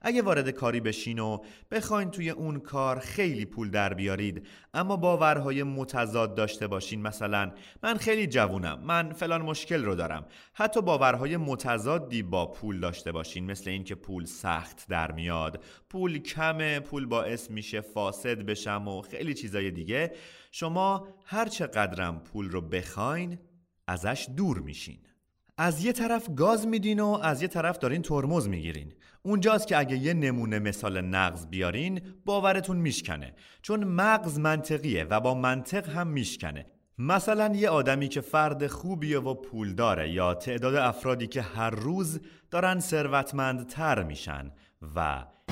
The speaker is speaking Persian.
اگه وارد کاری بشین و بخواین توی اون کار خیلی پول در بیارید اما باورهای متضاد داشته باشین، مثلا من خیلی جوونم، من فلان مشکل رو دارم، حتی باورهای متضادی با پول داشته باشین، مثل این که پول سخت در میاد، پول کمه، پول باعث میشه فاسد بشم و خیلی چیزای دیگه، شما هر چقدرم پول رو بخواین ازش دور میشین. از یه طرف گاز میدین و از یه طرف دارین ترمز میگیرین. اونجاست که اگه یه نمونه مثال نغز بیارین باورتون میشکنه، چون مغز منطقیه و با منطق هم میشکنه. مثلا یه آدمی که فرد خوبیه و پول داره، یا تعداد افرادی که هر روز دارن ثروتمندتر میشن و